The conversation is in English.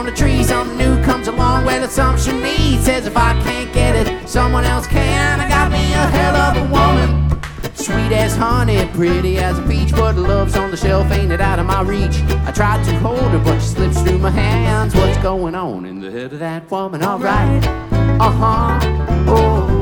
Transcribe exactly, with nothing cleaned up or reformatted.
the tree. Something new comes along with assumption needs. Says if I can't get it, someone else can. I got me a hell of a woman, sweet as honey, pretty as a peach, but love's on the shelf, ain't it out of my reach. I tried to hold her, but she slips through my hands. What's going on in the head of that woman? Alright, uh-huh, oh.